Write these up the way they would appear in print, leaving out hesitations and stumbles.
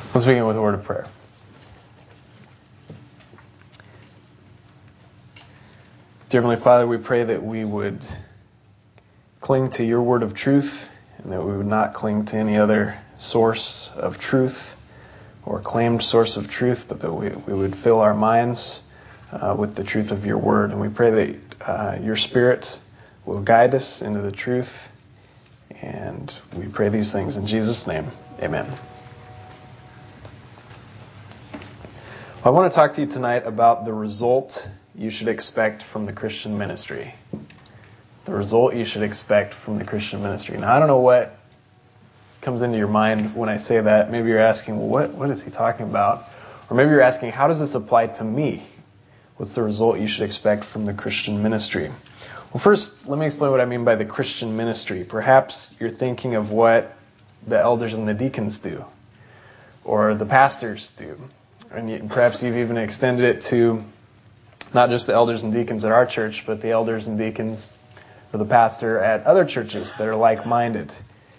Let's begin with a word of prayer. Dear Heavenly Father, we pray that we would cling to your word of truth and that we would not cling to any other source of truth or claimed source of truth, but that we would fill our minds with the truth of your word. And we pray that your Spirit will guide us into the truth. And we pray these things in Jesus' name. Amen. I want to talk to you tonight about the result you should expect from the Christian ministry. The result you should expect from the Christian ministry. Now, I don't know what comes into your mind when I say that. Maybe you're asking, well, what is he talking about? Or maybe you're asking, how does this apply to me? What's the result you should expect from the Christian ministry? Well, first, let me explain what I mean by the Christian ministry. Perhaps you're thinking of what the elders and the deacons do, or the pastors do. And perhaps you've even extended it to not just the elders and deacons at our church, but the elders and deacons or the pastor at other churches that are like-minded.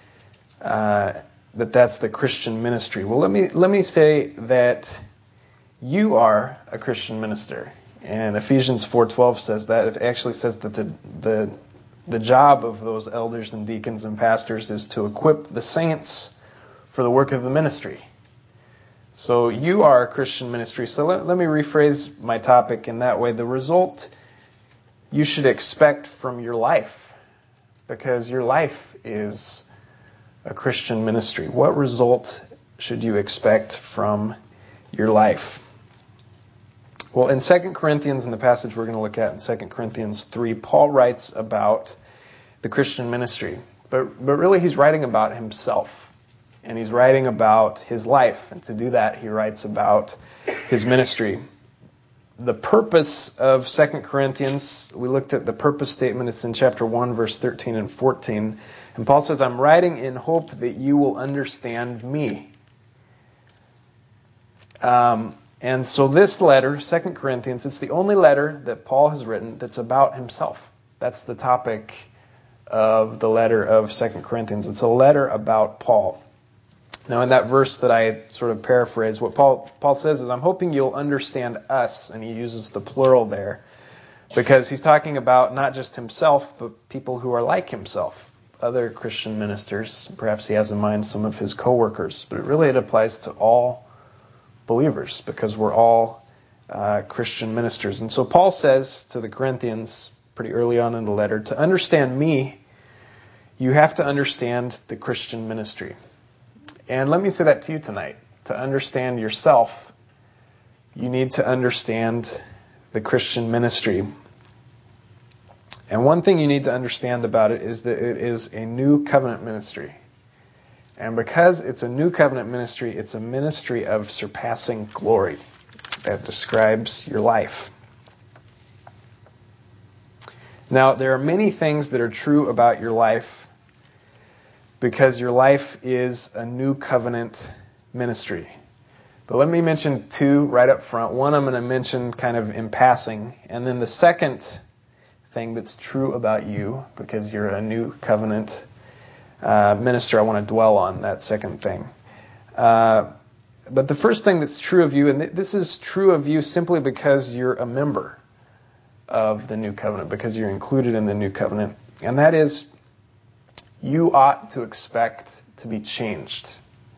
That's the Christian ministry. Well, let me say that you are a Christian minister. And Ephesians 4:12 says that. It actually says that the job of those elders and deacons and pastors is to equip the saints for the work of the ministry. So you are a Christian ministry. So let me rephrase my topic in that way. The result you should expect from your life, because your life is a Christian ministry. What result should you expect from your life? Well, in 2 Corinthians, in the passage we're going to look at in 2 Corinthians 3, Paul writes about the Christian ministry. But really he's writing about himself. And he's writing about his life. And to do that, he writes about his ministry. The purpose of 2 Corinthians, we looked at the purpose statement. It's in chapter 1, verse 13 and 14. And Paul says, I'm writing in hope that you will understand me. And so this letter, 2 Corinthians, it's the only letter that Paul has written that's about himself. That's the topic of the letter of 2 Corinthians. It's a letter about Paul. Now, in that verse that I sort of paraphrase, what Paul says is, I'm hoping you'll understand us, and he uses the plural there, because he's talking about not just himself, but people who are like himself, other Christian ministers. Perhaps he has in mind some of his co-workers, but it applies to all believers, because we're all Christian ministers. And so Paul says to the Corinthians, pretty early on in the letter, to understand me, you have to understand the Christian ministry. And let me say that to you tonight. To understand yourself, you need to understand the Christian ministry. And one thing you need to understand about it is that it is a new covenant ministry. And because it's a new covenant ministry, it's a ministry of surpassing glory that describes your life. Now, there are many things that are true about your life because your life is a new covenant ministry. But let me mention two right up front. One I'm going to mention kind of in passing. And then the second thing that's true about you, because you're a new covenant minister, I want to dwell on that second thing. But the first thing that's true of you, and this is true of you simply because you're a member of the new covenant, because you're included in the new covenant, and that is, you ought to expect to be changed.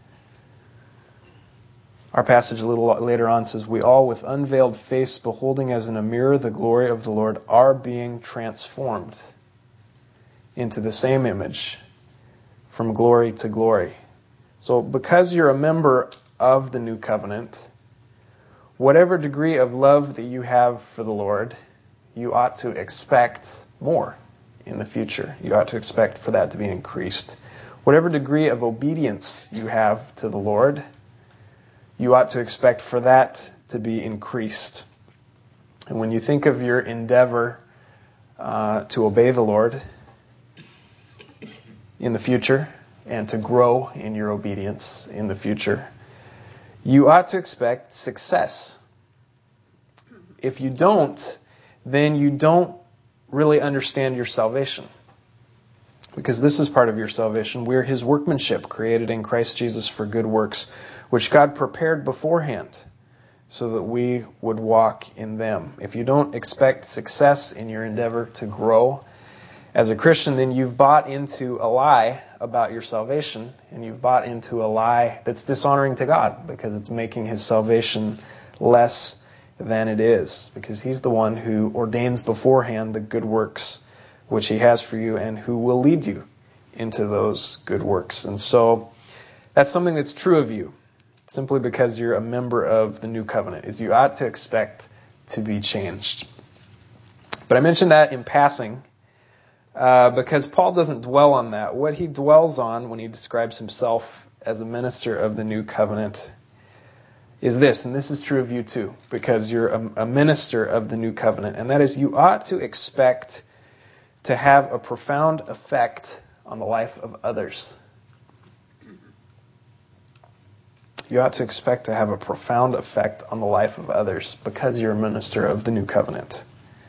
Our passage a little later on says, we all with unveiled face, beholding as in a mirror the glory of the Lord, are being transformed into the same image from glory to glory. So because you're a member of the new covenant, whatever degree of love that you have for the Lord, you ought to expect more in the future. You ought to expect for that to be increased. Whatever degree of obedience you have to the Lord, you ought to expect for that to be increased. And when you think of your endeavor to obey the Lord in the future and to grow in your obedience in the future, you ought to expect success. If you don't, then you don't really understand your salvation. Because this is part of your salvation. We're his workmanship, created in Christ Jesus for good works, which God prepared beforehand so that we would walk in them. If you don't expect success in your endeavor to grow as a Christian, then you've bought into a lie about your salvation, and you've bought into a lie that's dishonoring to God, because it's making his salvation less than it is, because he's the one who ordains beforehand the good works which he has for you and who will lead you into those good works. And so that's something that's true of you, simply because you're a member of the new covenant, is you ought to expect to be changed. But I mentioned that in passing because Paul doesn't dwell on that. What he dwells on when he describes himself as a minister of the new covenant is this, and this is true of you too, because you're a minister of the new covenant, and that is you ought to expect to have a profound effect on the life of others. You ought to expect to have a profound effect on the life of others because you're a minister of the new covenant.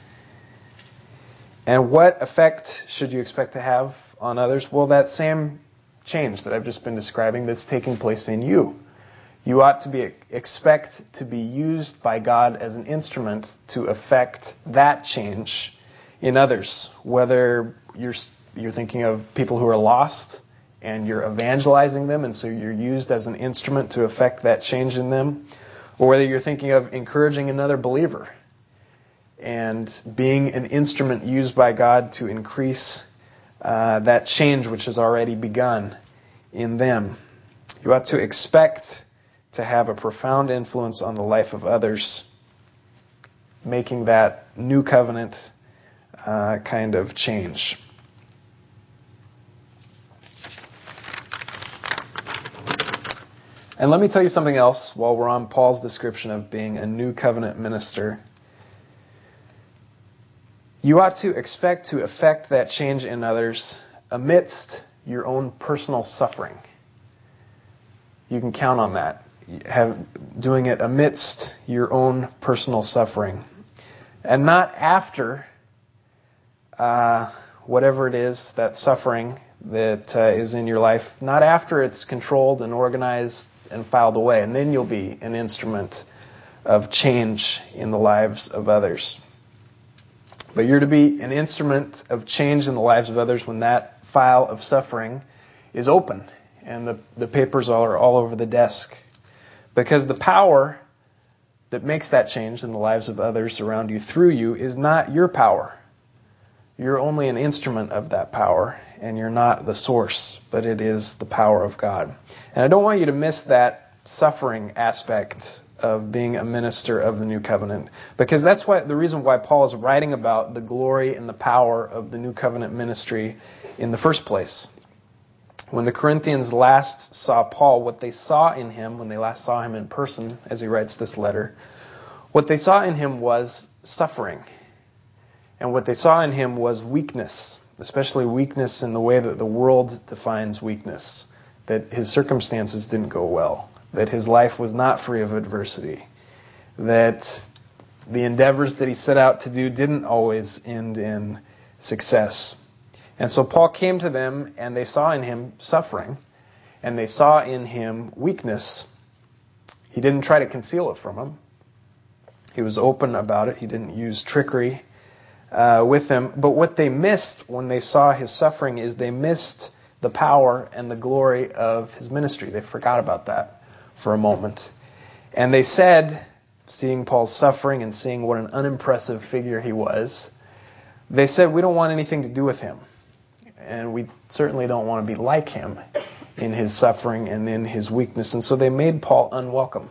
And what effect should you expect to have on others? Well, that same change that I've just been describing that's taking place in you. You ought to expect to be used by God as an instrument to effect that change in others. Whether you're thinking of people who are lost and you're evangelizing them, and so you're used as an instrument to effect that change in them, or whether you're thinking of encouraging another believer and being an instrument used by God to increase that change which has already begun in them. You ought to expect to have a profound influence on the life of others, making that new covenant kind of change. And let me tell you something else while we're on Paul's description of being a new covenant minister. You ought to expect to effect that change in others amidst your own personal suffering. You can count on that. Doing it amidst your own personal suffering. And not after whatever it is, that suffering that is in your life, not after it's controlled and organized and filed away, and then you'll be an instrument of change in the lives of others. But you're to be an instrument of change in the lives of others when that file of suffering is open and the papers are all over the desk. Because the power that makes that change in the lives of others around you through you is not your power. You're only an instrument of that power, and you're not the source, but it is the power of God. And I don't want you to miss that suffering aspect of being a minister of the new covenant, because that's the reason why Paul is writing about the glory and the power of the new covenant ministry in the first place. When the Corinthians last saw Paul, what they saw in him, when they last saw him in person, as he writes this letter, what they saw in him was suffering. And what they saw in him was weakness, especially weakness in the way that the world defines weakness, that his circumstances didn't go well, that his life was not free of adversity, that the endeavors that he set out to do didn't always end in success. And so Paul came to them, and they saw in him suffering, and they saw in him weakness. He didn't try to conceal it from them. He was open about it. He didn't use trickery with them. But what they missed when they saw his suffering is they missed the power and the glory of his ministry. They forgot about that for a moment. And they said, seeing Paul's suffering and seeing what an unimpressive figure he was, they said, we don't want anything to do with him. And we certainly don't want to be like him in his suffering and in his weakness. And so they made Paul unwelcome.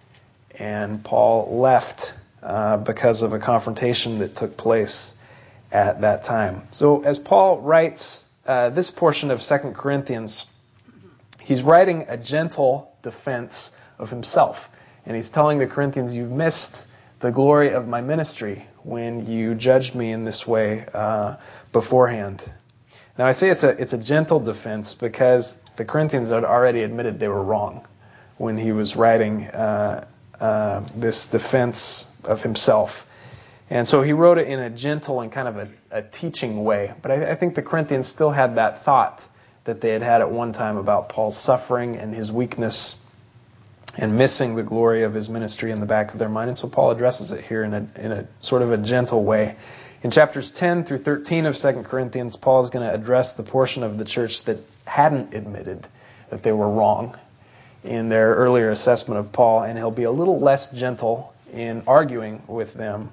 And Paul left because of a confrontation that took place at that time. So as Paul writes this portion of 2 Corinthians, he's writing a gentle defense of himself. And he's telling the Corinthians, you've missed the glory of my ministry when you judged me in this way beforehand. Now I say it's a gentle defense because the Corinthians had already admitted they were wrong when he was writing this defense of himself. And so he wrote it in a gentle and kind of a teaching way. But I think the Corinthians still had that thought that they had at one time about Paul's suffering and his weakness and missing the glory of his ministry in the back of their mind. And so Paul addresses it here in a sort of a gentle way. In chapters 10 through 13 of 2 Corinthians, Paul is going to address the portion of the church that hadn't admitted that they were wrong in their earlier assessment of Paul, and he'll be a little less gentle in arguing with them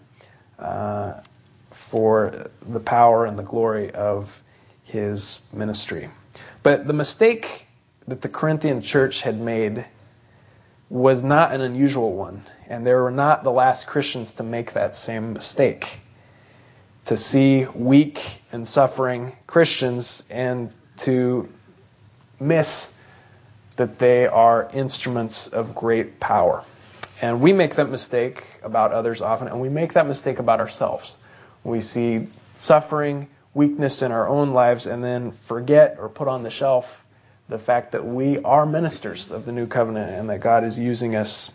for the power and the glory of his ministry. But the mistake that the Corinthian church had made was not an unusual one, and they were not the last Christians to make that same mistake. To see weak and suffering Christians and to miss that they are instruments of great power. And we make that mistake about others often, and we make that mistake about ourselves. We see suffering, weakness in our own lives, and then forget or put on the shelf the fact that we are ministers of the new covenant and that God is using us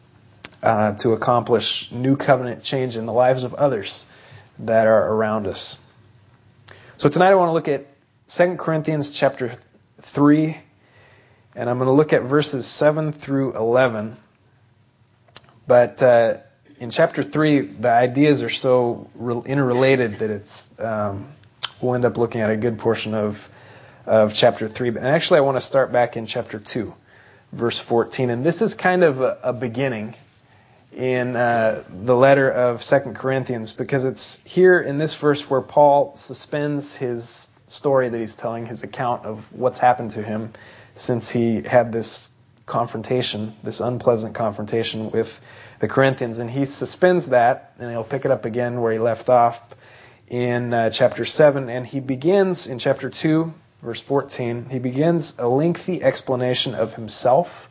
to accomplish new covenant change in the lives of others that are around us. So tonight I want to look at 2 Corinthians chapter 3, and I'm going to look at verses 7 through 11. But in chapter 3, the ideas are so interrelated that it's we'll end up looking at a good portion of chapter 3. And actually I want to start back in chapter 2, verse 14. And this is kind of a beginning in the letter of 2 Corinthians, because it's here in this verse where Paul suspends his story that he's telling, his account of what's happened to him since he had this confrontation, this unpleasant confrontation with the Corinthians. And he suspends that, and he'll pick it up again where he left off in chapter 7. And he begins in chapter 2, verse 14, he begins a lengthy explanation of himself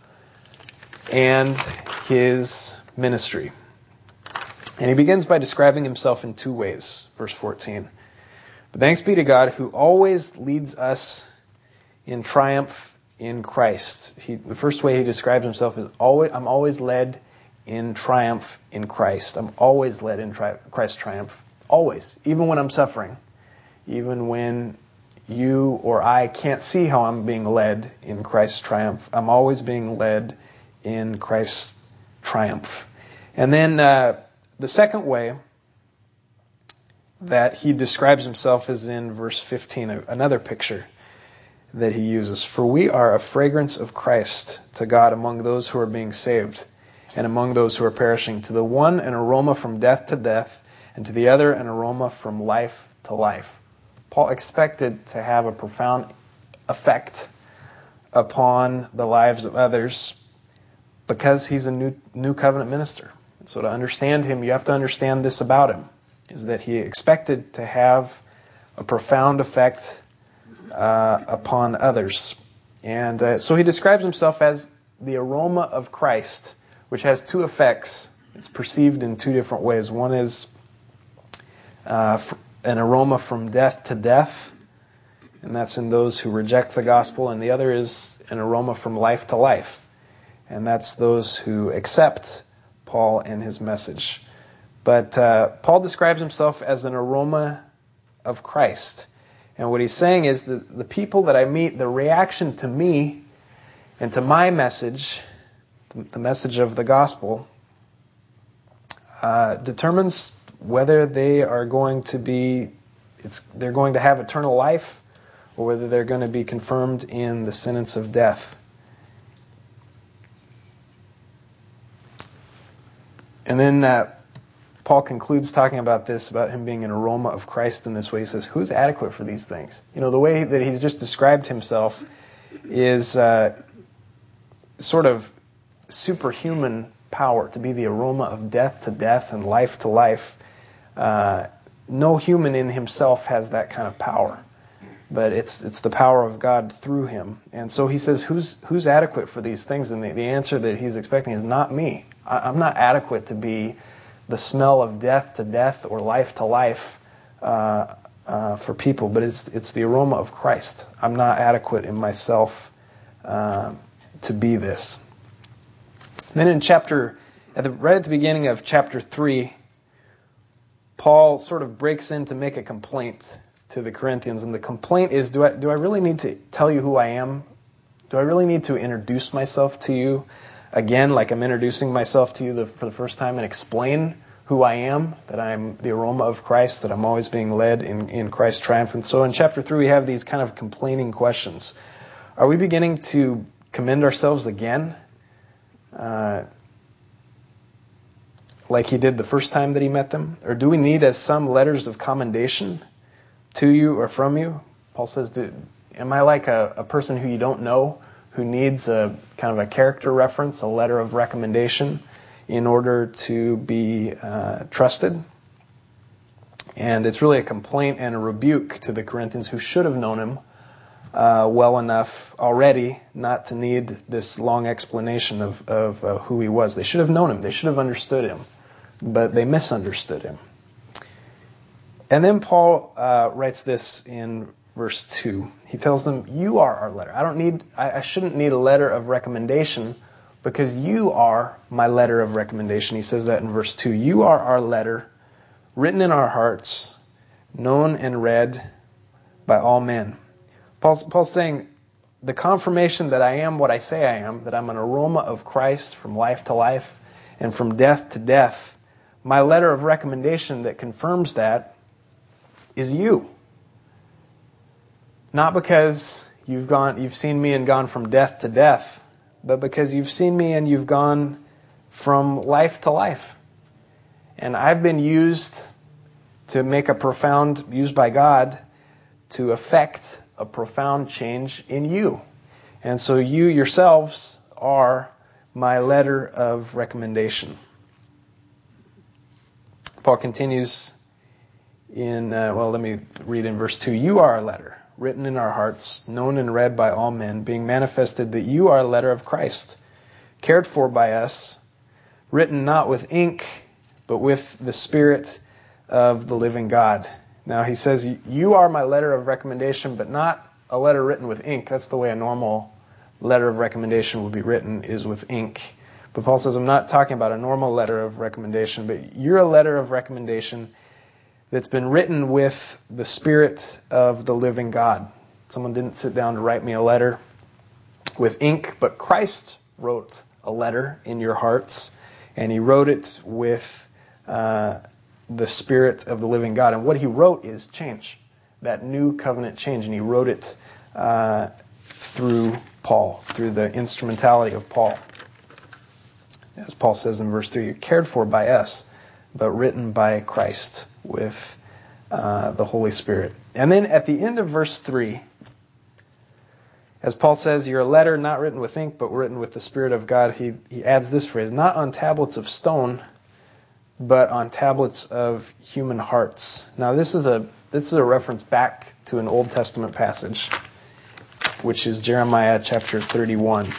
and his ministry. And he begins by describing himself in two ways. Verse 14. But thanks be to God who always leads us in triumph in Christ. The first way he describes himself is I'm always led in triumph in Christ. I'm always led in Christ's triumph. Always. Even when I'm suffering. Even when you or I can't see how I'm being led in Christ's triumph. I'm always being led in Christ's triumph. And then the second way that he describes himself is in verse 15, another picture that he uses. For we are a fragrance of Christ to God among those who are being saved and among those who are perishing. To the one an aroma from death to death, and to the other an aroma from life to life. Paul expected to have a profound effect upon the lives of others because he's a new covenant minister. And so to understand him, you have to understand this about him, is that he expected to have a profound effect upon others. And so he describes himself as the aroma of Christ, which has two effects. It's perceived in two different ways. One is an aroma from death to death, and that's in those who reject the gospel. And the other is an aroma from life to life, and that's those who accept Paul and his message. But Paul describes himself as an aroma of Christ. And what he's saying is that the people that I meet, the reaction to me and to my message, the message of the gospel, determines whether they are going to they're going to have eternal life, or whether they're going to be confirmed in the sentence of death. And then Paul concludes talking about this, about him being an aroma of Christ in this way. He says, who's adequate for these things? You know, the way that he's just described himself is sort of superhuman power, to be the aroma of death to death and life to life. No human in himself has that kind of power, but it's the power of God through him. And so he says, who's adequate for these things? And the answer that he's expecting is not me. I'm not adequate to be the smell of death to death or life to life for people, but it's the aroma of Christ. I'm not adequate in myself to be this. Then in right at the beginning of chapter 3, Paul sort of breaks in to make a complaint to the Corinthians. And the complaint is, do I really need to tell you who I am? Do I really need to introduce myself to you again, like I'm introducing myself to you for the first time, and explain who I am, that I'm the aroma of Christ, that I'm always being led in Christ's triumph? And so in chapter 3, we have these kind of complaining questions. Are we beginning to commend ourselves again? Like he did the first time that he met them? Or do we need as some letters of commendation to you or from you? Paul says, am I like a person who you don't know, who needs a kind of a character reference, a letter of recommendation in order to be trusted? And it's really a complaint and a rebuke to the Corinthians, who should have known him well enough already not to need this long explanation of who he was. They should have known him. They should have understood him. But they misunderstood him. And then Paul writes this in verse 2. He tells them, you are our letter. I shouldn't need a letter of recommendation because you are my letter of recommendation. He says that in verse 2. You are our letter, written in our hearts, known and read by all men. Paul's saying, the confirmation that I am what I say I am, that I'm an aroma of Christ from life to life and from death to death, my letter of recommendation that confirms that is you. Not because you've seen me and gone from death to death, but because you've seen me and you've gone from life to life. And I've been used by God to effect a profound change in you. And so you yourselves are my letter of recommendation. Paul continues let me read in verse 2. You are a letter, written in our hearts, known and read by all men, being manifested that you are a letter of Christ, cared for by us, written not with ink, but with the Spirit of the living God. Now he says, you are my letter of recommendation, but not a letter written with ink. That's the way a normal letter of recommendation would be written, is with ink. But Paul says, I'm not talking about a normal letter of recommendation, but you're a letter of recommendation that's been written with the Spirit of the living God. Someone didn't sit down to write me a letter with ink, but Christ wrote a letter in your hearts, and he wrote it with the Spirit of the living God. And what he wrote is change, that new covenant change, and he wrote it through Paul, through the instrumentality of Paul. As Paul says in verse 3, you're cared for by us, but written by Christ with the Holy Spirit. And then at the end of verse 3, as Paul says, you're a letter not written with ink, but written with the Spirit of God, he adds this phrase, not on tablets of stone, but on tablets of human hearts. Now this is a reference back to an Old Testament passage, which is Jeremiah chapter 31.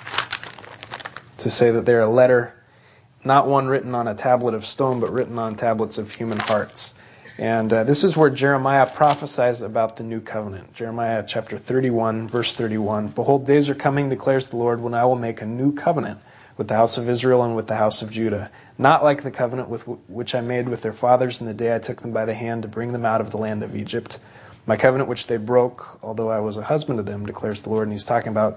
To say that they're a letter, not one written on a tablet of stone, but written on tablets of human hearts. And this is where Jeremiah prophesies about the new covenant. Jeremiah chapter 31, verse 31. Behold, days are coming, declares the Lord, when I will make a new covenant with the house of Israel and with the house of Judah, not like the covenant which I made with their fathers in the day I took them by the hand to bring them out of the land of Egypt. My covenant which they broke, although I was a husband to them, declares the Lord. And he's talking about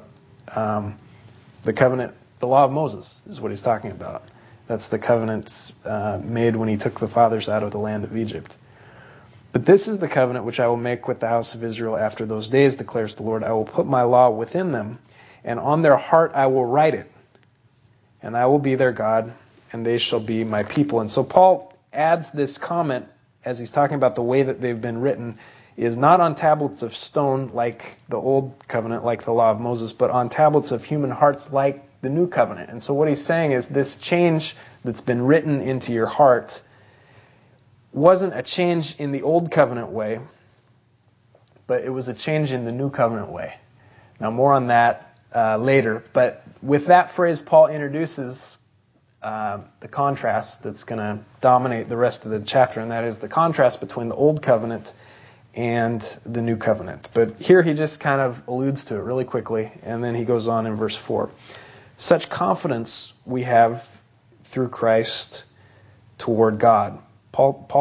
the covenant. The law of Moses is what he's talking about. That's the covenant made when he took the fathers out of the land of Egypt. But this is the covenant which I will make with the house of Israel after those days, declares the Lord. I will put my law within them, and on their heart I will write it. And I will be their God, and they shall be my people. And so Paul adds this comment, as he's talking about the way that they've been written, is not on tablets of stone like the old covenant, like the law of Moses, but on tablets of human hearts like the new covenant. And so what he's saying is this change that's been written into your heart wasn't a change in the old covenant way, but it was a change in the new covenant way. Now more on that later, but with that phrase, Paul introduces the contrast that's going to dominate the rest of the chapter, and that is the contrast between the old covenant and the new covenant. But here he just kind of alludes to it really quickly, and then he goes on in verse 4. Such confidence we have through Christ toward God. Paul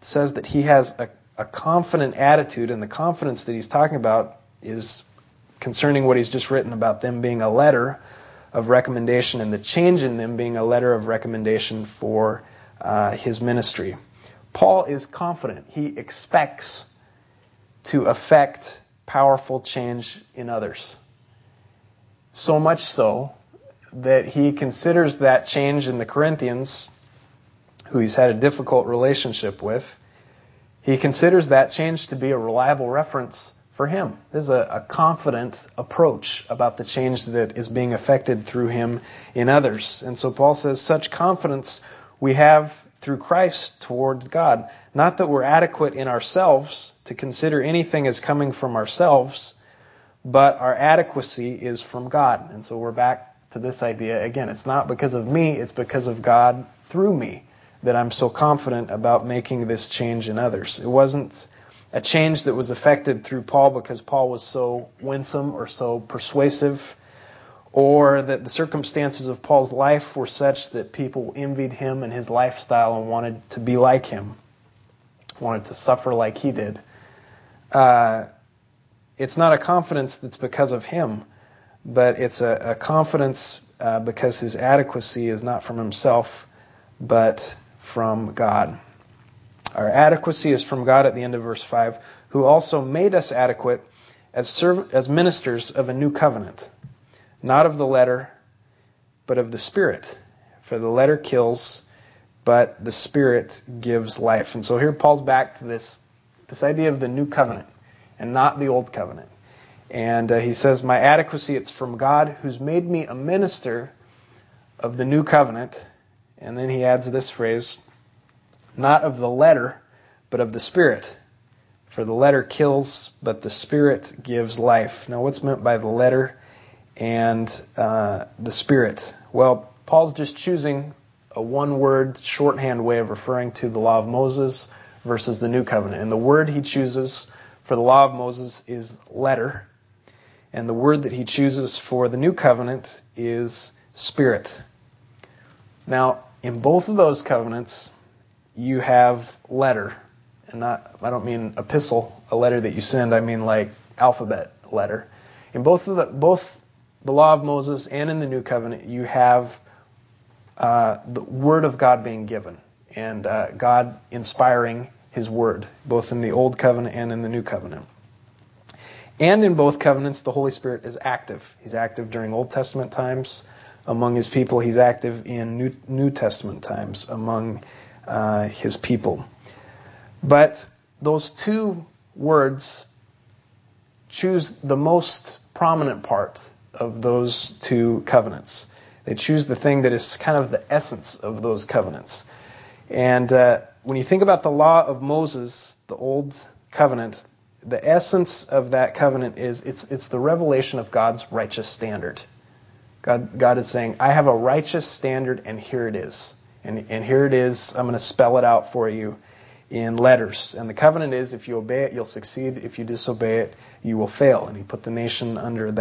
says that he has a confident attitude, and the confidence that he's talking about is concerning what he's just written about them being a letter of recommendation and the change in them being a letter of recommendation for his ministry. Paul is confident. He expects to affect powerful change in others. So much so that he considers that change in the Corinthians, who he's had a difficult relationship with, he considers that change to be a reliable reference for him. This is a confident approach about the change that is being effected through him in others. And so Paul says, such confidence we have through Christ towards God. Not that we're adequate in ourselves to consider anything as coming from ourselves, but our adequacy is from God. And so we're back to this idea again. It's not because of me, it's because of God through me that I'm so confident about making this change in others. It wasn't a change that was effected through Paul because Paul was so winsome or so persuasive, or that the circumstances of Paul's life were such that people envied him and his lifestyle and wanted to be like him, wanted to suffer like he did. It's not a confidence that's because of him, but it's a confidence because his adequacy is not from himself, but from God. Our adequacy is from God at the end of verse 5, who also made us adequate as ministers of a new covenant, not of the letter, but of the Spirit. For the letter kills, but the Spirit gives life. And so here Paul's back to this idea of the new covenant and not the old covenant. And he says, my adequacy, it's from God who's made me a minister of the new covenant. And then he adds this phrase, not of the letter, but of the Spirit. For the letter kills, but the Spirit gives life. Now what's meant by the letter and the Spirit? Well, Paul's just choosing a one-word shorthand way of referring to the law of Moses versus the new covenant. And the word he chooses for the law of Moses is letter. And the word that he chooses for the new covenant is Spirit. Now, in both of those covenants, you have letter. And I don't mean epistle, a letter that you send. I mean like alphabet letter. In both the law of Moses and in the new covenant, you have the word of God being given. And God inspiring his word, both in the old covenant and in the new covenant. And in both covenants, the Holy Spirit is active. He's active during Old Testament times among his people. He's active in New Testament times among his people. But those two words choose the most prominent part of those two covenants. They choose the thing that is kind of the essence of those covenants. And when you think about the law of Moses, the old covenant, the essence of that covenant is it's the revelation of God's righteous standard. God is saying, I have a righteous standard, and here it is. And here it is. I'm going to spell it out for you in letters. And the covenant is, if you obey it, you'll succeed. If you disobey it, you will fail. And he put the nation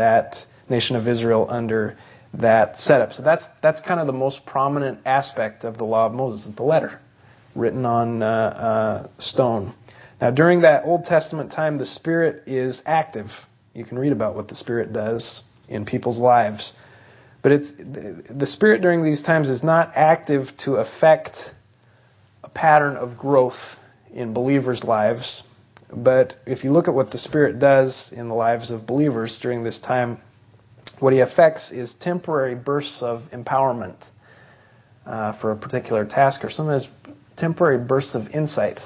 of Israel under that setup. So that's kind of the most prominent aspect of the law of Moses, the letter written on stone. Now, during that Old Testament time, the Spirit is active. You can read about what the Spirit does in people's lives. But the Spirit during these times is not active to affect a pattern of growth in believers' lives. But if you look at what the Spirit does in the lives of believers during this time, what he affects is temporary bursts of empowerment for a particular task, or sometimes temporary bursts of insight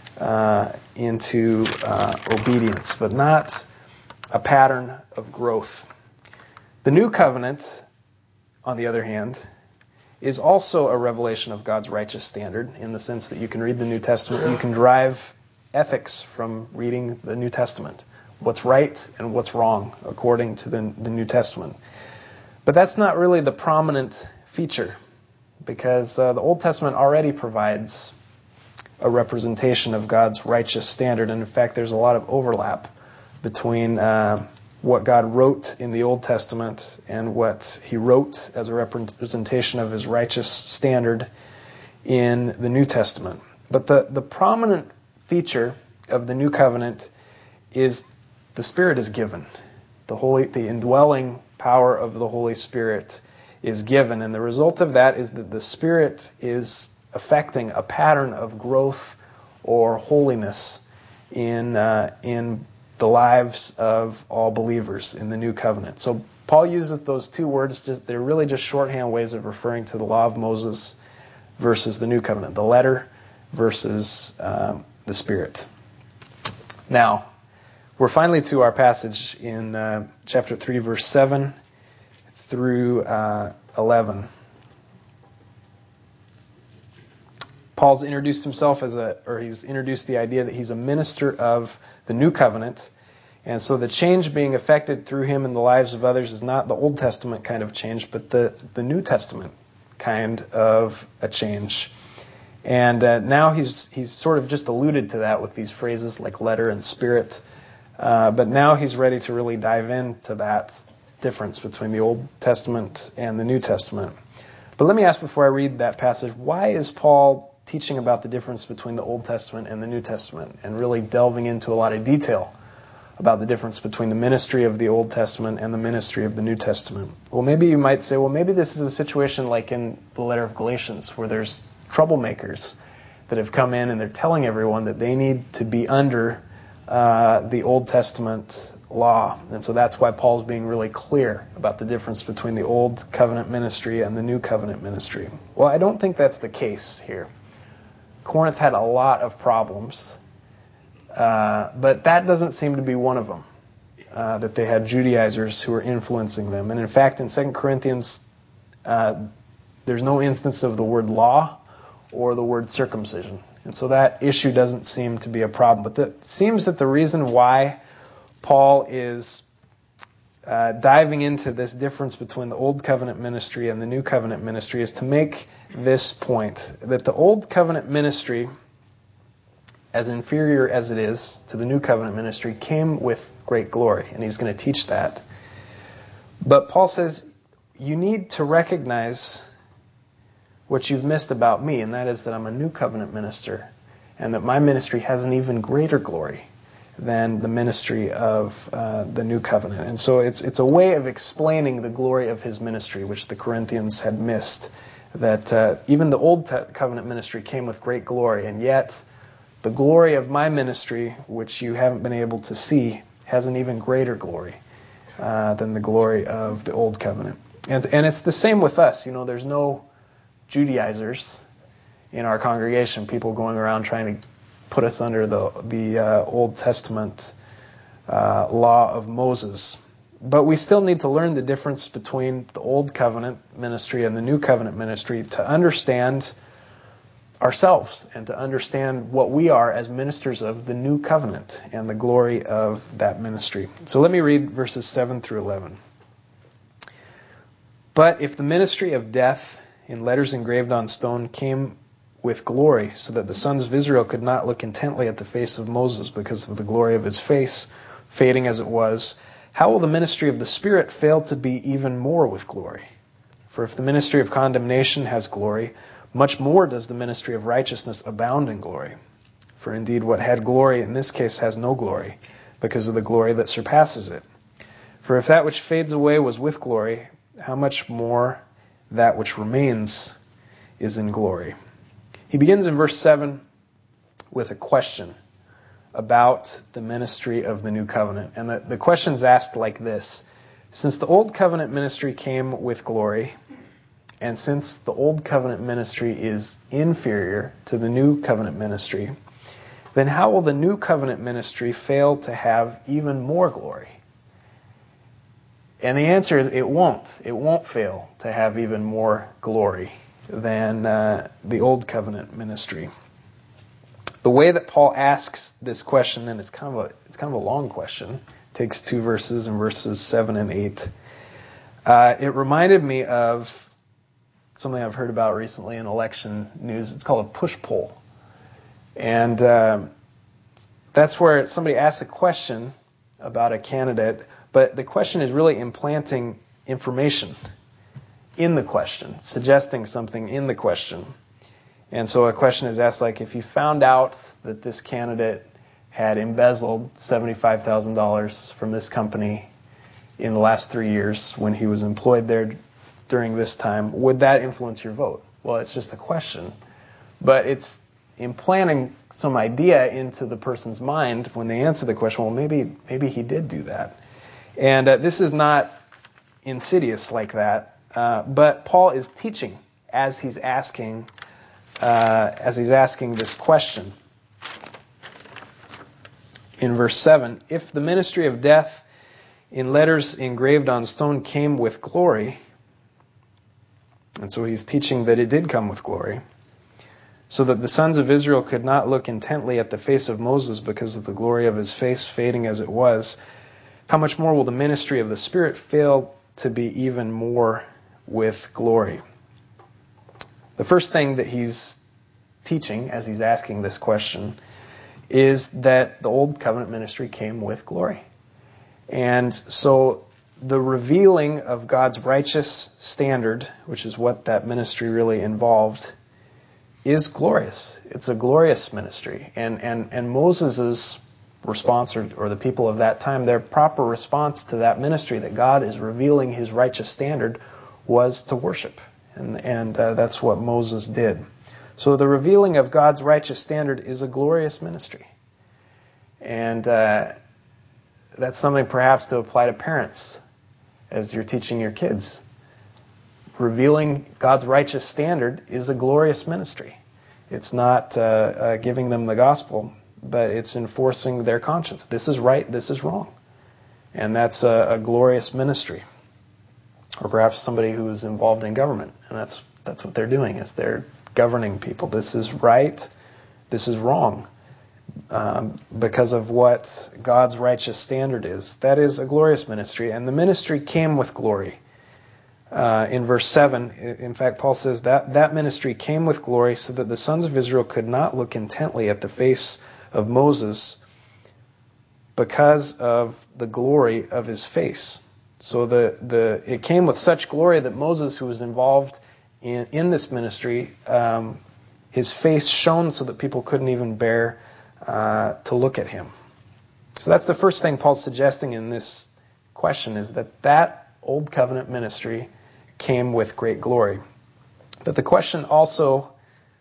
into obedience, but not a pattern of growth. The new covenant, on the other hand, is also a revelation of God's righteous standard, in the sense that you can read the New Testament, you can derive ethics from reading the New Testament. What's right and what's wrong, according to the New Testament. But that's not really the prominent feature, because the Old Testament already provides a representation of God's righteous standard. And in fact, there's a lot of overlap between what God wrote in the Old Testament and what he wrote as a representation of his righteous standard in the New Testament. But the prominent feature of the new covenant is the Spirit is given. The indwelling power of the Holy Spirit is given, and the result of that is that the Spirit is affecting a pattern of growth or holiness in the lives of all believers in the new covenant. So Paul uses those two words, they're really just shorthand ways of referring to the law of Moses versus the new covenant, the letter versus the Spirit. Now, we're finally to our passage in chapter 3, verse 7 through 11. Paul's introduced himself he's introduced the idea that he's a minister of the new covenant. And so the change being effected through him in the lives of others is not the Old Testament kind of change, but the New Testament kind of a change. And now he's sort of just alluded to that with these phrases like letter and spirit. But now he's ready to really dive into that difference between the Old Testament and the New Testament. But let me ask before I read that passage, why is Paul teaching about the difference between the Old Testament and the New Testament and really delving into a lot of detail about the difference between the ministry of the Old Testament and the ministry of the New Testament? Well, maybe you might say, well, maybe this is a situation like in the letter of Galatians where there's troublemakers that have come in and they're telling everyone that they need to be under the Old Testament law. And so that's why Paul's being really clear about the difference between the Old Covenant ministry and the New Covenant ministry. Well, I don't think that's the case here. Corinth had a lot of problems, but that doesn't seem to be one of them, that they had Judaizers who were influencing them. And in fact, in 2 Corinthians, there's no instance of the word law or the word circumcision. And so that issue doesn't seem to be a problem. But it seems that the reason why Paul is diving into this difference between the Old Covenant ministry and the New Covenant ministry is to make this point, that the Old Covenant ministry, as inferior as it is to the New Covenant ministry, came with great glory, and he's going to teach that. But Paul says, you need to recognize what you've missed about me, and that is that I'm a New Covenant minister, and that my ministry has an even greater glory than the ministry of the New Covenant. And so it's a way of explaining the glory of his ministry, which the Corinthians had missed, that even the Old Covenant ministry came with great glory, and yet the glory of my ministry, which you haven't been able to see, has an even greater glory than the glory of the Old Covenant. And it's the same with us. You know, there's no Judaizers in our congregation, people going around trying to put us under the Old Testament law of Moses. But we still need to learn the difference between the Old Covenant ministry and the New Covenant ministry to understand ourselves and to understand what we are as ministers of the New Covenant and the glory of that ministry. So let me read verses 7 through 11. But if the ministry of death in letters engraved on stone came with glory, so that the sons of Israel could not look intently at the face of Moses because of the glory of his face, fading as it was, how will the ministry of the Spirit fail to be even more with glory? For if the ministry of condemnation has glory, much more does the ministry of righteousness abound in glory. For indeed what had glory in this case has no glory, because of the glory that surpasses it. For if that which fades away was with glory, how much more that which remains is in glory? He begins in verse 7 with a question about the ministry of the New Covenant. And the question's asked like this. Since the Old Covenant ministry came with glory, and since the Old Covenant ministry is inferior to the New Covenant ministry, then how will the New Covenant ministry fail to have even more glory? And the answer is it won't. It won't fail to have even more glory than the Old Covenant ministry. The way that Paul asks this question, and it's kind of a long question, it takes 2 verses in verses 7 and 8. It reminded me of something I've heard about recently in election news. It's called a push poll. And that's where somebody asks a question about a candidate, but the question is really implanting information in the question, suggesting something in the question. And so a question is asked like, if you found out that this candidate had embezzled $75,000 from this company in the last 3 years when he was employed there during this time, would that influence your vote? Well, it's just a question. But it's implanting some idea into the person's mind when they answer the question, well, maybe he did do that. And this is not insidious like that, but Paul is teaching as he's asking this question. In verse 7, if the ministry of death in letters engraved on stone came with glory, and so he's teaching that it did come with glory, so that the sons of Israel could not look intently at the face of Moses because of the glory of his face fading as it was, how much more will the ministry of the Spirit fail to be even more with glory? The first thing that he's teaching as he's asking this question is that the Old Covenant ministry came with glory. And so the revealing of God's righteous standard, which is what that ministry really involved, is glorious. It's a glorious ministry. And Moses' response, or the people of that time, their proper response to that ministry, that God is revealing his righteous standard, was to worship. And that's what Moses did. So the revealing of God's righteous standard is a glorious ministry. And that's something perhaps to apply to parents as you're teaching your kids. Revealing God's righteous standard is a glorious ministry. It's not giving them the gospel, but it's enforcing their conscience. This is right, this is wrong. And that's a glorious ministry. Or perhaps somebody who is involved in government, and that's what they're doing, is they're governing people. This is right, this is wrong. Because of what God's righteous standard is. That is a glorious ministry, and the ministry came with glory. In verse 7, in fact, Paul says that ministry came with glory so that the sons of Israel could not look intently at the face of Moses because of the glory of his face. So it came with such glory that Moses, who was involved in this ministry, his face shone so that people couldn't even bear to look at him. So that's the first thing Paul's suggesting in this question, is that Old Covenant ministry came with great glory. But the question also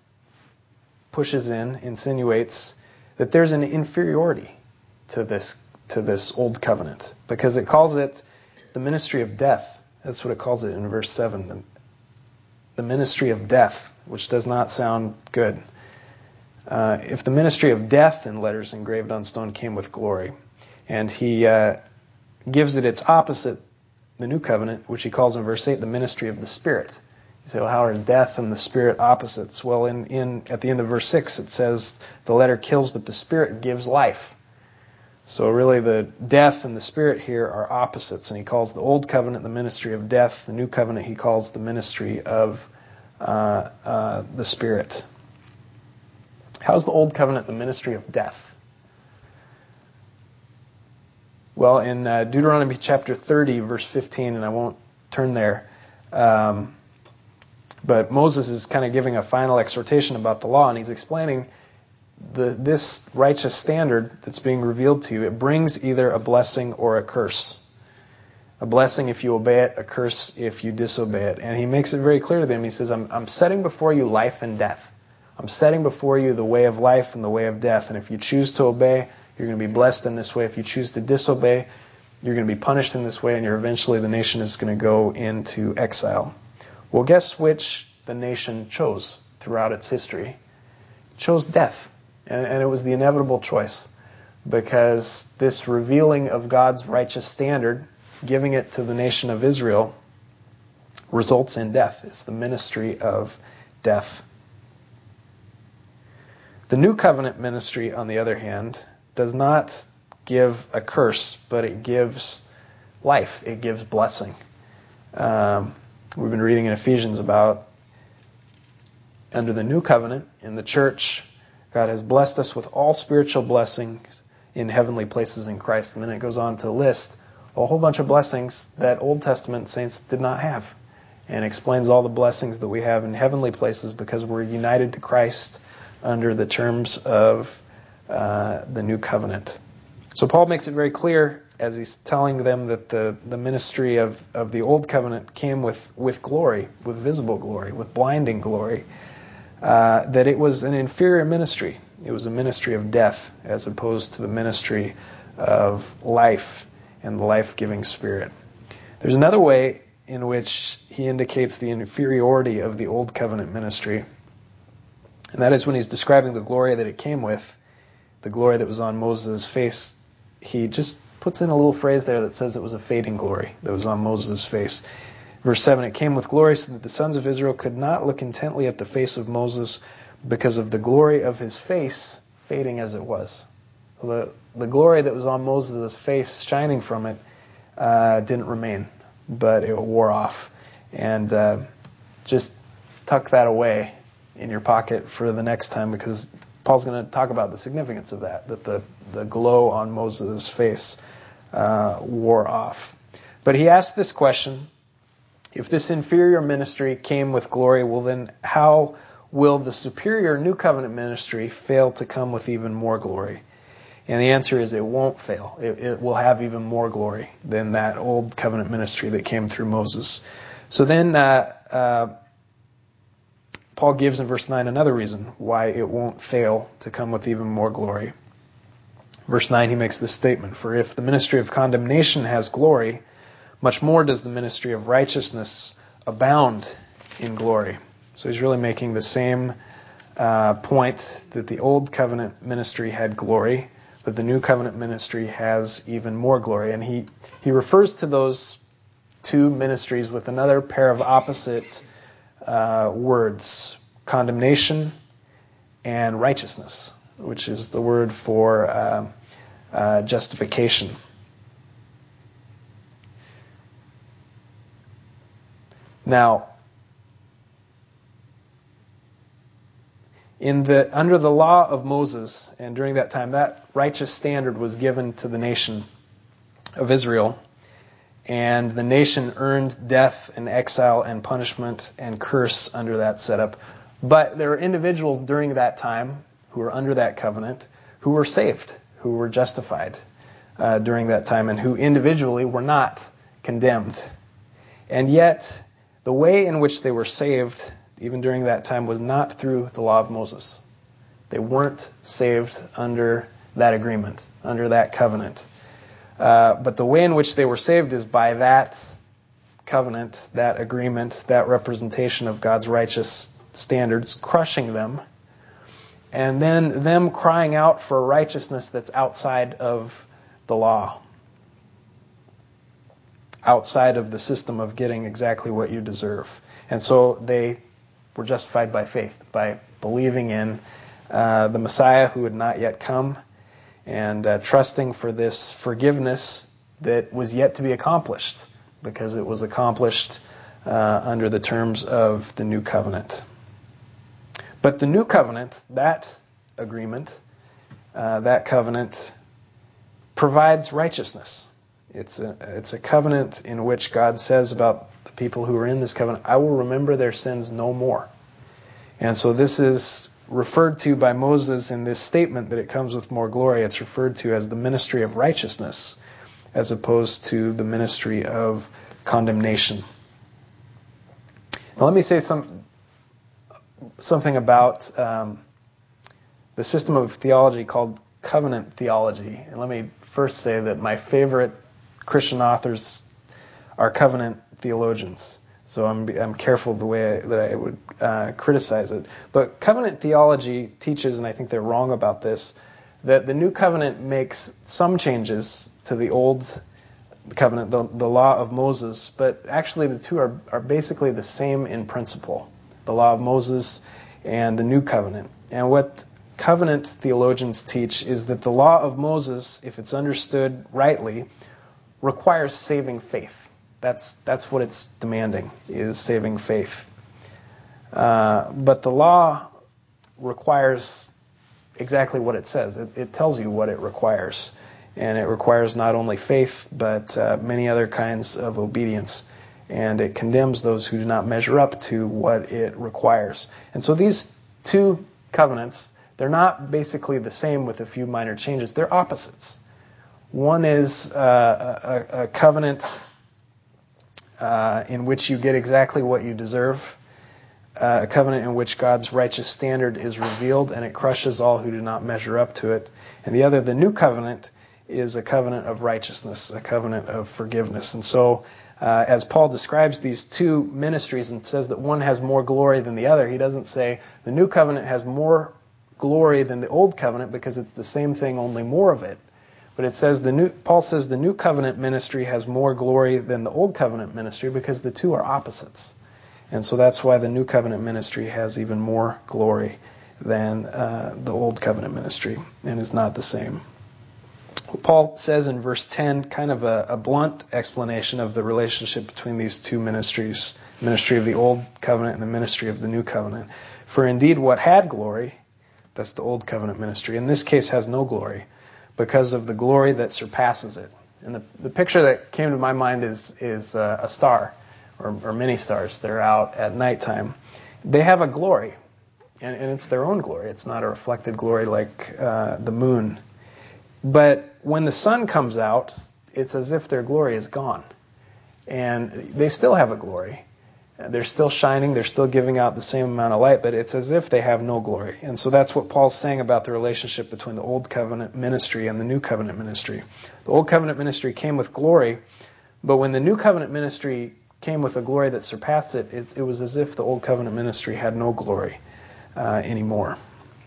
insinuates that there's an inferiority to this Old Covenant, because it calls it the ministry of death. That's what it calls it in verse 7. The ministry of death, which does not sound good. If the ministry of death in letters engraved on stone came with glory, and he gives it its opposite, the New Covenant, which he calls in verse 8 the ministry of the Spirit. You say, well, how are death and the Spirit opposites? Well, at the end of verse 6 it says the letter kills, but the Spirit gives life. So really the death and the Spirit here are opposites, and he calls the Old Covenant the ministry of death. The New Covenant he calls the ministry of the Spirit. How's the Old Covenant the ministry of death? Well, in Deuteronomy chapter 30, verse 15, and I won't turn there, but Moses is kind of giving a final exhortation about the law, and he's explaining this righteous standard that's being revealed to you. It brings either a blessing or a curse. A blessing if you obey it, a curse if you disobey it. And he makes it very clear to them. He says, I'm setting before you life and death. I'm setting before you the way of life and the way of death. And if you choose to obey, you're going to be blessed in this way. If you choose to disobey, you're going to be punished in this way, and eventually the nation is going to go into exile. Well, guess which the nation chose throughout its history? It chose death. And it was the inevitable choice, because this revealing of God's righteous standard, giving it to the nation of Israel, results in death. It's the ministry of death. The New Covenant ministry, on the other hand, does not give a curse, but it gives life. It gives blessing. We've been reading in Ephesians about, under the New Covenant in the church, God has blessed us with all spiritual blessings in heavenly places in Christ. And then it goes on to list a whole bunch of blessings that Old Testament saints did not have. and explains all the blessings that we have in heavenly places because we're united to Christ under the terms of the new covenant. So Paul makes it very clear as he's telling them that the ministry of the old covenant came with glory, with visible glory, with blinding glory, that it was an inferior ministry. It was a ministry of death as opposed to the ministry of life and the life-giving Spirit. There's another way in which he indicates the inferiority of the old covenant ministry, and that is when he's describing the glory that it came with, the glory that was on Moses' face. He just puts in a little phrase there that says it was a fading glory that was on Moses' face. Verse 7, it came with glory so that the sons of Israel could not look intently at the face of Moses because of the glory of his face fading as it was. The glory that was on Moses' face shining from it didn't remain, but it wore off. And just tuck that away in your pocket for the next time, because Paul's going to talk about the significance of that the glow on Moses' face wore off. But he asked this question: if this inferior ministry came with glory, well then how will the superior new covenant ministry fail to come with even more glory? And the answer is it won't fail. It will have even more glory than that old covenant ministry that came through Moses. So then Paul gives in verse 9 another reason why it won't fail to come with even more glory. Verse 9, he makes this statement: for if the ministry of condemnation has glory, much more does the ministry of righteousness abound in glory. So he's really making the same point, that the old covenant ministry had glory, but the new covenant ministry has even more glory. And he refers to those two ministries with another pair of opposite words: condemnation and righteousness, which is the word for justification. Now, under the law of Moses, and during that time, that righteous standard was given to the nation of Israel, and the nation earned death and exile and punishment and curse under that setup. But there were individuals during that time who were under that covenant who were saved, who were justified during that time, and who individually were not condemned. And yet, the way in which they were saved, even during that time, was not through the law of Moses. They weren't saved under that agreement, under that covenant. But the way in which they were saved is by that covenant, that agreement, that representation of God's righteous standards, crushing them, and then them crying out for a righteousness that's outside of the law, outside of the system of getting exactly what you deserve. And so they were justified by faith, by believing in the Messiah who had not yet come, and trusting for this forgiveness that was yet to be accomplished, because it was accomplished under the terms of the new covenant. But the new covenant, that agreement, that covenant provides righteousness. It's a covenant in which God says about the people who are in this covenant, I will remember their sins no more. And so this is referred to by Moses in this statement that it comes with more glory. It's referred to as the ministry of righteousness as opposed to the ministry of condemnation. Now let me say something about the system of theology called covenant theology. And let me first say that my favorite Christian authors are covenant theologians. So I'm careful the way that I would criticize it. But covenant theology teaches, and I think they're wrong about this, that the new covenant makes some changes to the old covenant, the law of Moses, but actually the two are basically the same in principle, the law of Moses and the new covenant. And what covenant theologians teach is that the law of Moses, if it's understood rightly, requires saving faith. That's what it's demanding, is saving faith. But the law requires exactly what it says. It tells you what it requires. And it requires not only faith, but many other kinds of obedience. and it condemns those who do not measure up to what it requires. And so these two covenants, they're not basically the same with a few minor changes. They're opposites. One is a covenant in which you get exactly what you deserve, a covenant in which God's righteous standard is revealed and it crushes all who do not measure up to it. And the other, the new covenant, is a covenant of righteousness, a covenant of forgiveness. And so as Paul describes these two ministries and says that one has more glory than the other, he doesn't say the new covenant has more glory than the old covenant because it's the same thing, only more of it. But it says Paul says the new covenant ministry has more glory than the old covenant ministry because the two are opposites. And so that's why the new covenant ministry has even more glory than the old covenant ministry and is not the same. Paul says in verse 10, kind of a blunt explanation of the relationship between these two ministries, the ministry of the old covenant and the ministry of the new covenant. For indeed what had glory, that's the old covenant ministry, in this case has no glory, because of the glory that surpasses it. And the picture that came to my mind is a star, or many stars that are out at nighttime. They have a glory, and it's their own glory. It's not a reflected glory like the moon. But when the sun comes out, it's as if their glory is gone. And they still have a glory. They're still shining, they're still giving out the same amount of light, but it's as if they have no glory. And so that's what Paul's saying about the relationship between the old covenant ministry and the new covenant ministry. The old covenant ministry came with glory, but when the new covenant ministry came with a glory that surpassed it, it was as if the old covenant ministry had no glory anymore.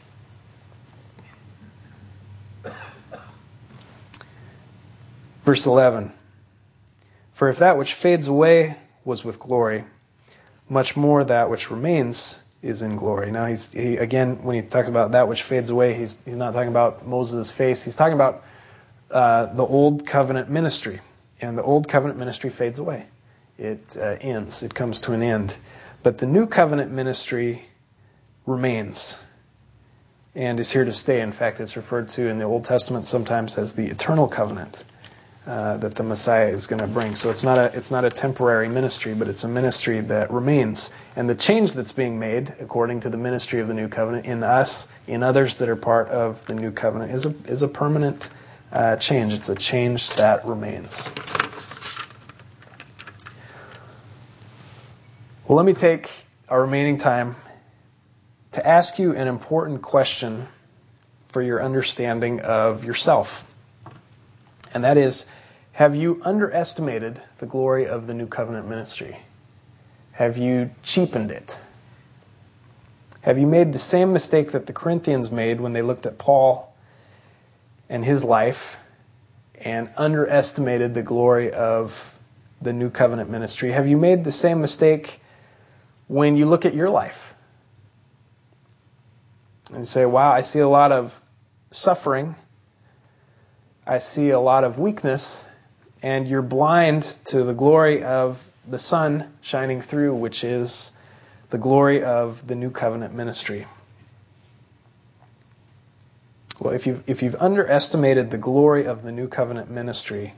Verse 11, for if that which fades away was with glory, much more that which remains is in glory. Now, he again, when he talks about that which fades away, he's not talking about Moses' face. He's talking about the old covenant ministry. And the old covenant ministry fades away. It ends. It comes to an end. But the new covenant ministry remains and is here to stay. In fact, it's referred to in the Old Testament sometimes as the eternal covenant that the Messiah is going to bring. So it's not a temporary ministry, but it's a ministry that remains. And the change that's being made, according to the ministry of the new covenant, in us, in others that are part of the new covenant, is a permanent change. It's a change that remains. Well, let me take our remaining time to ask you an important question for your understanding of yourself. And that is, have you underestimated the glory of the new covenant ministry? Have you cheapened it? Have you made the same mistake that the Corinthians made when they looked at Paul and his life and underestimated the glory of the new covenant ministry? Have you made the same mistake when you look at your life and say, wow, I see a lot of suffering, I see a lot of weakness, and you're blind to the glory of the sun shining through, which is the glory of the new covenant ministry? Well, if you've underestimated the glory of the new covenant ministry,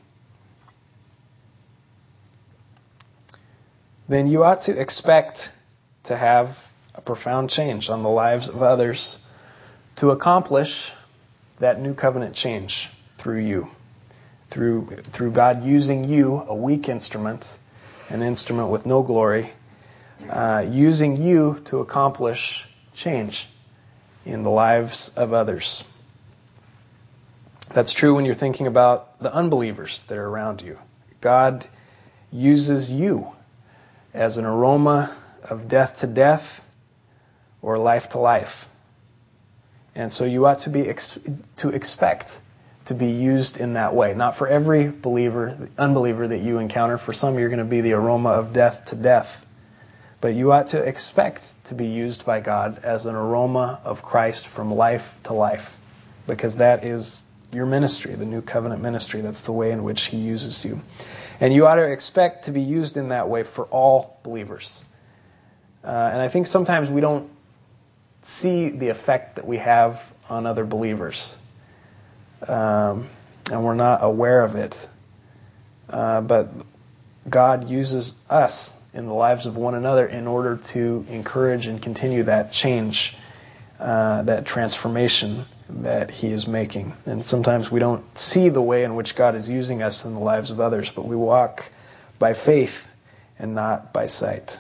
then you ought to expect to have a profound change on the lives of others to accomplish that new covenant change through you. Through God using you, a weak instrument, an instrument with no glory, using you to accomplish change in the lives of others. That's true when you're thinking about the unbelievers that are around you. God uses you as an aroma of death to death or life to life. And so you ought to expect to be used in that way. Not for every unbeliever that you encounter. For some, you're going to be the aroma of death to death. But you ought to expect to be used by God as an aroma of Christ from life to life. Because that is your ministry, the new covenant ministry. That's the way in which He uses you. And you ought to expect to be used in that way for all believers. And I think sometimes we don't see the effect that we have on other believers. And we're not aware of it. But God uses us in the lives of one another in order to encourage and continue that change, that transformation that He is making. And sometimes we don't see the way in which God is using us in the lives of others, but we walk by faith and not by sight.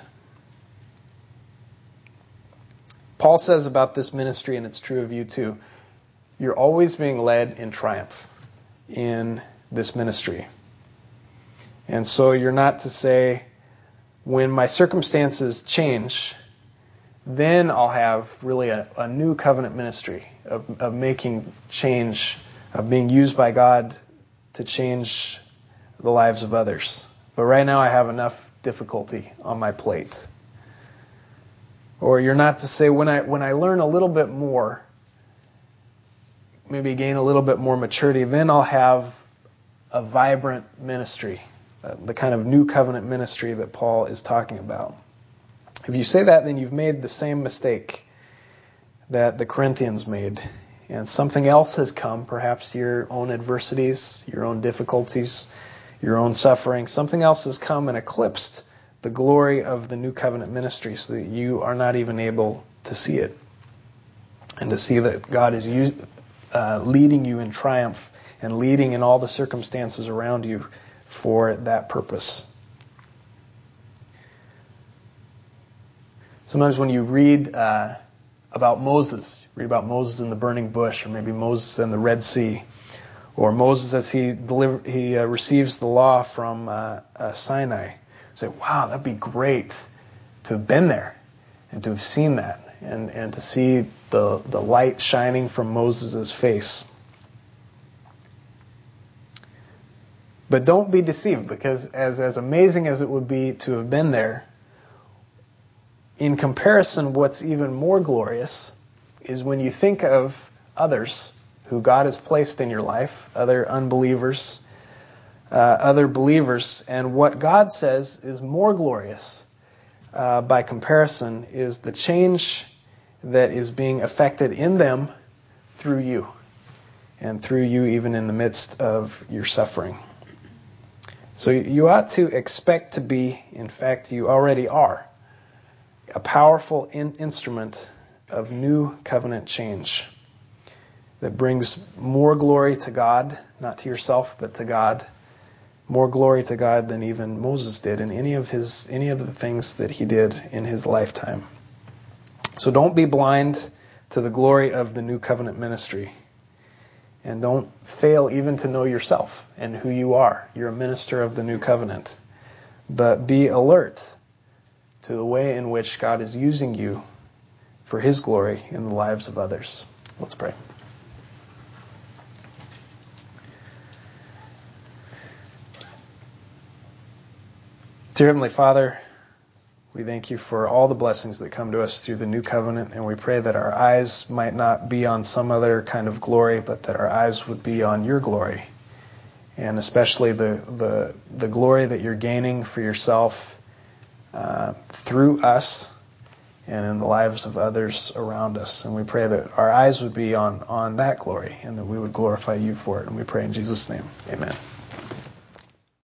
Paul says about this ministry, and it's true of you too, you're always being led in triumph in this ministry. And so you're not to say, when my circumstances change, then I'll have really a new covenant ministry of making change, of being used by God to change the lives of others. But right now I have enough difficulty on my plate. Or you're not to say, when I learn a little bit more, maybe gain a little bit more maturity, then I'll have a vibrant ministry, the kind of new covenant ministry that Paul is talking about. If you say that, then you've made the same mistake that the Corinthians made. And something else has come, perhaps your own adversities, your own difficulties, your own suffering. Something else has come and eclipsed the glory of the new covenant ministry so that you are not even able to see it. And to see that God is leading you in triumph and leading in all the circumstances around you for that purpose. Sometimes when you read about Moses, read about Moses in the burning bush, or maybe Moses in the Red Sea, or Moses as he receives the law from Sinai, say, wow, that'd be great to have been there and to have seen that and to see the light shining from Moses' face. But don't be deceived, because as amazing as it would be to have been there, in comparison, what's even more glorious is when you think of others who God has placed in your life, other unbelievers, other believers, and what God says is more glorious by comparison is the change that is being affected in them through you, and through you even in the midst of your suffering. So you ought to expect to be, in fact, you already are, a powerful instrument of new covenant change that brings more glory to God, not to yourself, but to God. More glory to God than even Moses did in any of the things that he did in his lifetime. So don't be blind to the glory of the new covenant ministry. And don't fail even to know yourself and who you are. You're a minister of the new covenant. But be alert to the way in which God is using you for His glory in the lives of others. Let's pray. Dear Heavenly Father, we thank You for all the blessings that come to us through the new covenant, and we pray that our eyes might not be on some other kind of glory, but that our eyes would be on Your glory, and especially the glory that You're gaining for Yourself through us and in the lives of others around us. And we pray that our eyes would be on that glory and that we would glorify You for it. And we pray in Jesus' name. Amen.